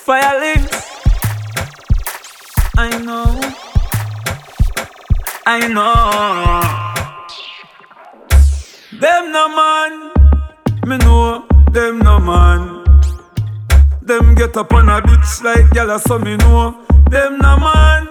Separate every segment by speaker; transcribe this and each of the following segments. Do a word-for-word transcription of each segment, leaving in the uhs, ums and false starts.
Speaker 1: Violence. I know. I know. Them no man. Me know. Them no man. Them get up on a bitch like gyal, so me know. Them no man.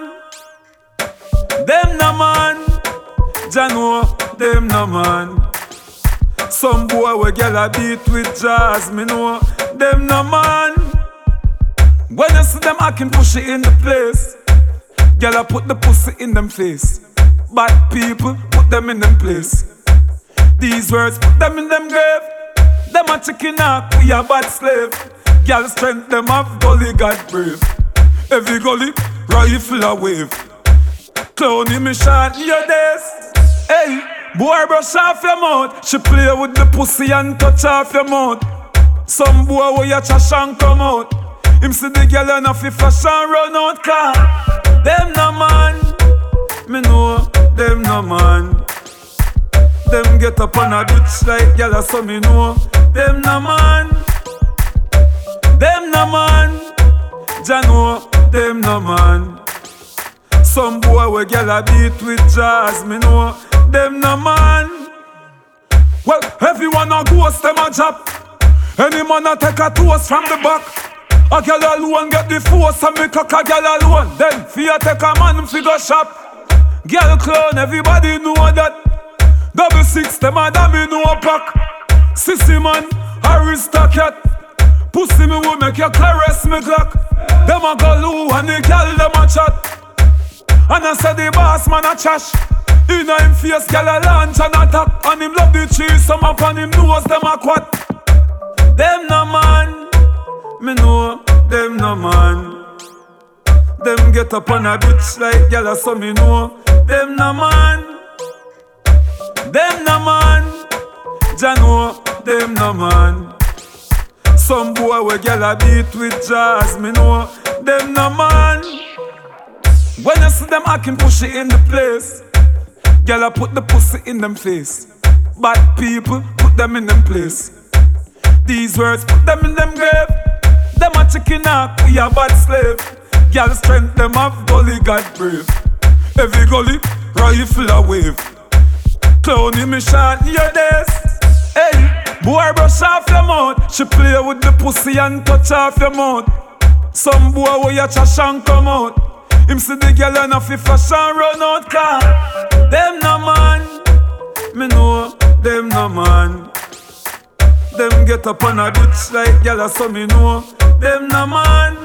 Speaker 1: Them no man. Jah know. Them no man. Some boy we gyal a beat with jazz, me know. Them no man. When you see them acting pushy in the place, gyal a put the pussy in them face. Bad people put them in them place. These words put them in them grave. Them a chicken hawk, we a bad slave. Gyal strength them have gully God brave. Every gully rifle a wave. Clowny me shot in your days. Hey, boy brush off your mouth. She play with the pussy and touch off your mouth. Some boy where you trash and come out. Him see the girl and a fi fashion run out car. Them no man. Me know them no man. Them get up on a bitch like gyal, so me know. Them no man. Them no man. Jah know them no man. Some boy we gyal a beat with jazz, me know. Them no man. Well, everyone a ghost, them a job. Any man a take a toast from the back. A girl alone get the force and me cock a girl alone. Then fear take a man fi go shop. Girl clown, everybody know that. Double six, them a da me know pack. Sissy man, aristocrat. Pussy me will make you caress me clock. Them a go loo and the girl them a chat. And I say the boss man a trash. Inna him face, girl a launch and attack. And him love the cheese, some up on him nose, them a quat. Them no man. Me know them no man. Them get up on a bitch like gyal, so me know. Them no man. Them no man. Jah know them no man. Some boy we gyal a beat with jazz, me know. Them no man. When you see them acting pushy in the place, gyal a put the pussy in them face. Bad people put them in them place. These words put them in them grave. Them a chicken hawk, we a bad slave. Gyal strength them have gully God brave. Every gully rifle a wave. Clowny me shot in your days. Hey, boy brush off your mouth. She play with the pussy and touch off your mouth. Some boy where you trash and come out. Him see the girl and a fi fashion run out car. Them no man. Me know them no man. Them get up on a bitch like gyal, so me know. Them no man.